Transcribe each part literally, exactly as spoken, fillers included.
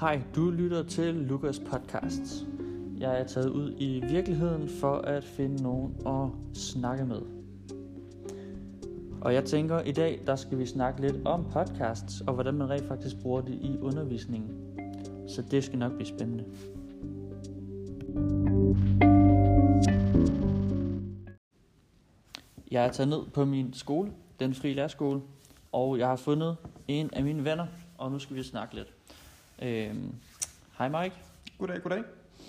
Hej, du lytter til Lukas podcast. Jeg er taget ud i virkeligheden for at finde nogen at snakke med. Og jeg tænker, i dag der skal vi snakke lidt om podcasts, og hvordan man rent faktisk bruger det i undervisningen. Så det skal nok blive spændende. Jeg er taget ned på min skole, den frie lærerskole, og jeg har fundet en af mine venner, og nu skal vi snakke lidt. Øhm, hej Mike. Goddag, goddag.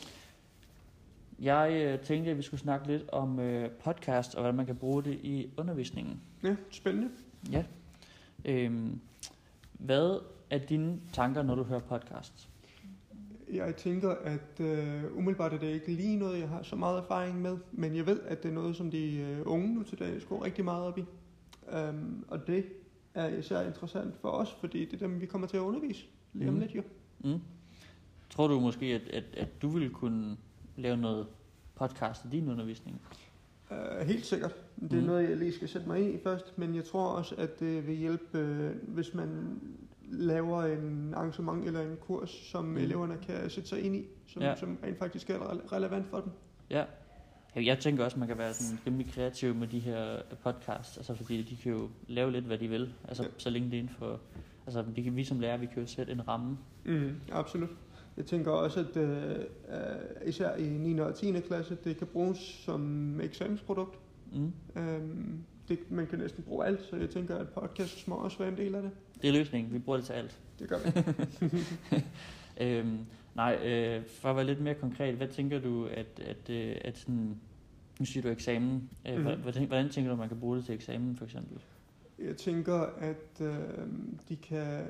Jeg øh, tænkte, at vi skulle snakke lidt om øh, podcast, og hvordan man kan bruge det i undervisningen. Ja, spændende. Ja. Øhm, hvad er dine tanker, når du hører podcast? Jeg tænker, at øh, umiddelbart er det ikke lige noget, jeg har så meget erfaring med, men jeg ved, at det er noget, som de øh, unge nu til dags går rigtig meget op i. Um, og det er især interessant for os, fordi det er dem, vi kommer til at undervise lige om Mm. lidt jo. Mm. Tror du måske, at, at, at du ville kunne lave noget podcast i din undervisning? Uh, helt sikkert. Det er Mm. noget, jeg lige skal sætte mig ind i først, men jeg tror også, at det vil hjælpe, øh, hvis man laver en arrangement eller en kurs, som Mm. eleverne kan sætte sig ind i, som, Ja. som rent faktisk er rele- relevant for dem. Ja. Jeg tænker også, at man kan være sådan rimelig kreativ med de her podcasts, altså fordi de kan jo lave lidt, hvad de vil, altså Ja. så længe det er inden for, altså vi, kan, vi som lærer, vi kan jo sætte en ramme. Mm, absolut. Jeg tænker også, at øh, især i niende og tiende klasse, det kan bruges som eksamensprodukt. Mm. Øhm, det, man kan næsten bruge alt, så jeg tænker, at podcast må også være en del af det. Det er løsningen, vi bruger det til alt. Det gør vi. øhm, nej, øh, for at være lidt mere konkret, hvad tænker du, at, at, øh, at sådan, nu siger du eksamen, øh, Mhm. hvordan, hvordan tænker du, at man kan bruge det til eksamen for eksempel? Jeg tænker, at øh, de kan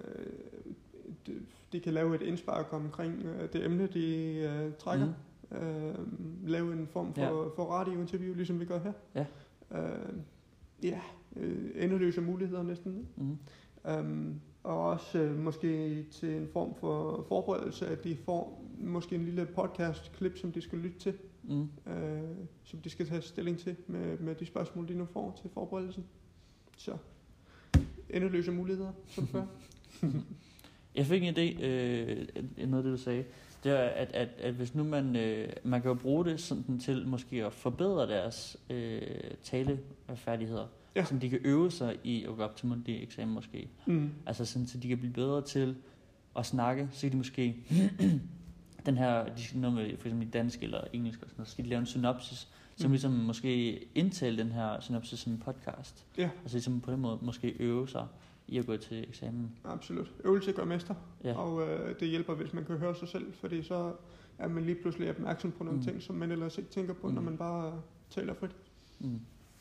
de, de kan lave et indspark omkring øh, det emne, de øh, trækker. Mm. Øh, lave en form for, Ja. for radiointerview, ligesom vi gør her. Ja. Øh, ja, øh, endeløse muligheder næsten. Mm. Um, og også øh, måske til en form for forberedelse, at de får måske en lille podcast-klip, som de skal lytte til, Mm. øh, som de skal tage stilling til med, med de spørgsmål, de nu får til forberedelsen. Så endeløse muligheder, som før. Jeg fik en idé, øh, noget af det du sagde, det er, at, at, at hvis nu man, øh, man kan jo bruge det sådan til måske at forbedre deres øh, talefærdigheder, Ja. så de kan øve sig i at gå op til mundtlig eksamen måske. Mm. Altså sådan, så de kan blive bedre til at snakke, så kan de måske, den her, de skal noget med for eksempel i dansk eller engelsk og sådan noget, så skal de lave en synopsis, som Mm. ligesom måske indtale den her synopsis som en podcast. Ja. Altså ligesom på den måde måske øve sig i at gå til eksamen. Absolut. Øvelse gør mester, Ja. og øh, det hjælper, hvis man kan høre sig selv, fordi så er man lige pludselig opmærksom på nogle Mm. ting, som man ellers ikke tænker på, Mm. når man bare taler frit. Mm.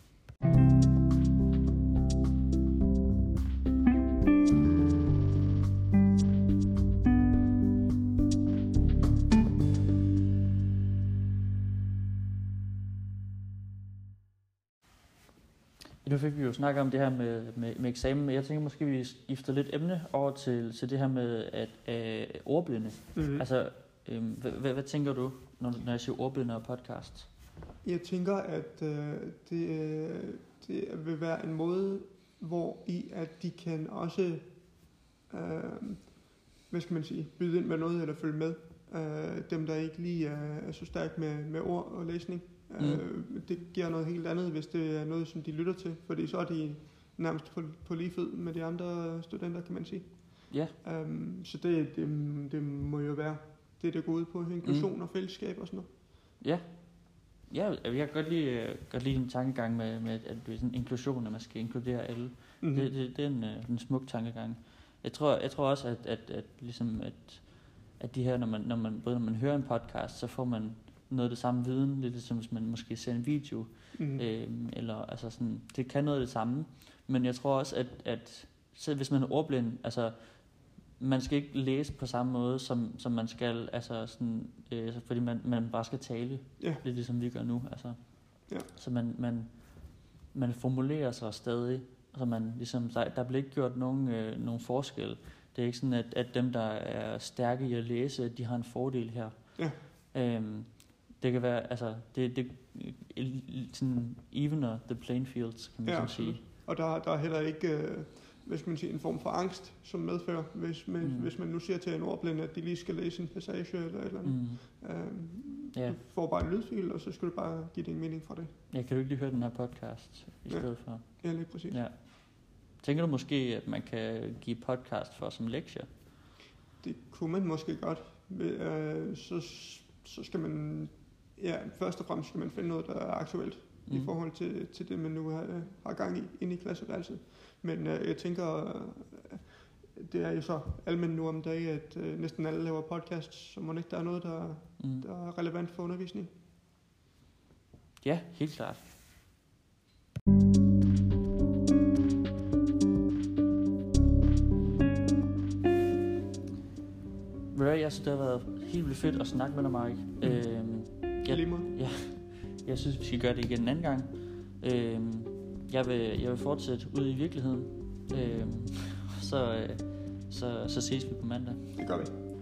Nu fik vi jo snakket om det her med, med, med eksamen, men jeg tænker måske, vi skifter lidt emne over til, til det her med at, øh, ordblinde. Mm. Altså, øh, hvad, hvad, hvad tænker du, når, når jeg siger ordblinde og podcast? Jeg tænker, at øh, det, øh, det vil være en måde, hvor i at de kan også, øh, hvad skal man sige, byde ind med noget eller følge med. Øh, dem, der ikke lige er, er så stærkt med, med ord og læsning. Mm. Øh, det giver noget helt andet, hvis det er noget, som de lytter til, fordi så er de nærmest på, på lige fod med de andre studenter, kan man sige. Ja. Um, så det, det, det må jo være det, der går ud på inklusion mm. og fællesskab og sådan noget. Ja. Ja, jeg kan godt lide, øh, godt lide en tankegang med, med at det er sådan inklusion, at man skal inkludere alle. Mm-hmm. Det, det, det er en, øh, en smuk tankegang. Jeg tror, jeg tror også, at, at, at, ligesom at, at de her, når man, når man, både når man hører en podcast, så får man noget af det samme viden, lidt som hvis man måske ser en video, Mm-hmm. øhm, eller altså sådan, det kan noget af det samme, men jeg tror også, at, at selv hvis man er ordblind, altså, man skal ikke læse på samme måde, som, som man skal, altså sådan, øh, fordi man, man bare skal tale, Ja. lidt ligesom vi gør nu, altså, Ja. så man, man, man formulerer sig stadig, så man ligesom, der, der bliver ikke gjort nogen, øh, nogen forskel. Det er ikke sådan, at, at dem, der er stærke i at læse, de har en fordel her. Ja. Øhm, det kan være, altså, det, det sådan evener the playing fields, kan man Ja, sådan sige. Og der, der er heller ikke, øh, hvad skal man sige, en form for angst, som medfører, hvis man, mm. hvis man nu siger til en ordblind, at de lige skal læse en passage eller et eller andet. Mm. Øhm, yeah. Du får bare en lydfil, og så skal du bare give din mening fra det. Ja, kan du ikke lige høre den her podcast i ja. stedet for? Ja, lige præcis. Ja. Tænker du måske, at man kan give podcast for som lektier? Det kunne man måske godt. Så, så skal man, ja, først og fremmest skal man finde noget, der er aktuelt mm. i forhold til, til det, man nu har, har gang i inde i klasseværelset. Men øh, jeg tænker, øh, det er jo så almindeligt nu om dagen, at øh, næsten alle laver podcasts, så må ikke der er noget, der, mm. der er relevant for undervisning. Ja, helt klart. Jeg synes, det har været helt vildt fedt at snakke med dig, Mark. Mm. Øhm, jeg, ja, jeg synes, vi skal gøre det igen en anden gang. Øhm, jeg, vil, jeg vil fortsætte ude i virkeligheden. Øhm, så, så, så ses vi på mandag. Det gør vi.